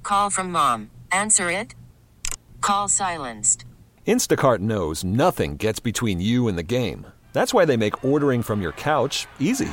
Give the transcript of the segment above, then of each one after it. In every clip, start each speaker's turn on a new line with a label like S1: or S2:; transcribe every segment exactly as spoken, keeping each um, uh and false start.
S1: call from mom. Answer it. Call silenced.
S2: Instacart knows nothing gets between you and the game. That's why they make ordering from your couch easy.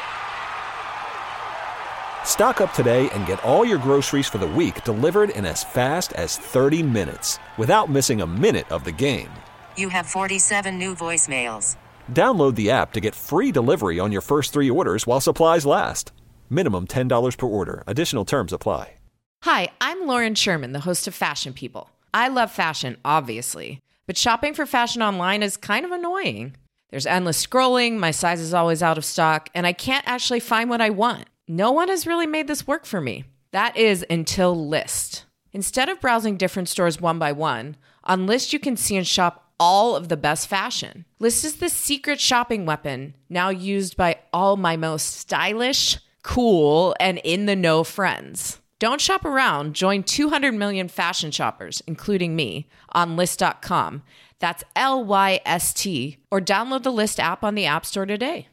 S2: Stock up today and get all your groceries for the week delivered in as fast as thirty minutes without missing a minute of the game.
S1: You have forty-seven new voicemails.
S2: Download the app to get free delivery on your first three orders while supplies last. Minimum ten dollars per order. Additional terms apply.
S3: Hi, I'm Lauren Sherman, the host of Fashion People. I love fashion, obviously, but shopping for fashion online is kind of annoying. There's endless scrolling, my size is always out of stock, and I can't actually find what I want. No one has really made this work for me. That is until Lyst. Instead of browsing different stores one by one, on Lyst you can see and shop all of the best fashion. Lyst is the secret shopping weapon now used by all my most stylish, cool, and in-the-know friends. Don't shop around. Join two hundred million fashion shoppers, including me, on Lyst dot com. That's L Y S T. Or download the Lyst app on the App Store today.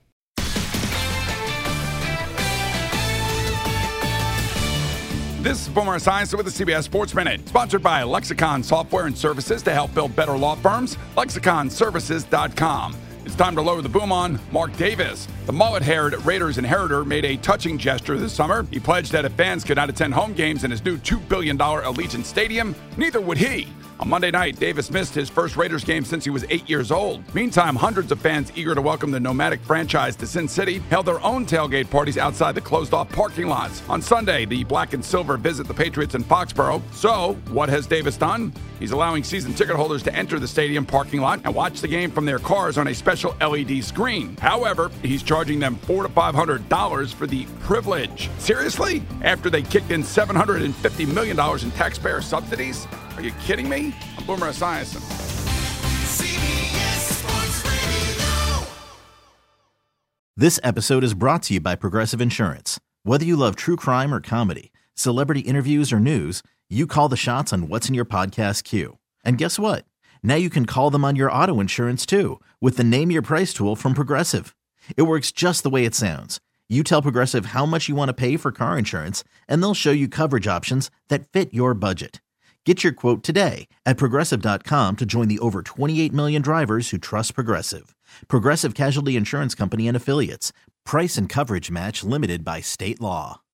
S4: This is Boomer Esiason with the C B S Sports Minute, sponsored by Lexicon Software and Services to help build better law firms. Lexicon Services dot com. It's time to lower the boom on Mark Davis. The mullet-haired Raiders inheritor made a touching gesture this summer. He pledged that if fans could not attend home games in his new two billion dollars Allegiant Stadium, neither would he. On Monday night, Davis missed his first Raiders game since he was eight years old. Meantime, hundreds of fans eager to welcome the nomadic franchise to Sin City held their own tailgate parties outside the closed-off parking lots. On Sunday, the Black and Silver visit the Patriots in Foxborough. So, what has Davis done? He's allowing season ticket holders to enter the stadium parking lot and watch the game from their cars on a special L E D screen. However, he's charging them four hundred to five hundred dollars for the privilege. Seriously? After they kicked in seven hundred fifty million dollars in taxpayer subsidies? Are you kidding me? I'm Boomer Esiason.
S5: This episode is brought to you by Progressive Insurance. Whether you love true crime or comedy, celebrity interviews or news, you call the shots on what's in your podcast queue. And guess what? Now you can call them on your auto insurance too with the Name Your Price tool from Progressive. It works just the way it sounds. You tell Progressive how much you want to pay for car insurance, and they'll show you coverage options that fit your budget. Get your quote today at Progressive dot com to join the over twenty-eight million drivers who trust Progressive. Progressive Casualty Insurance Company and Affiliates. Price and coverage match limited by state law.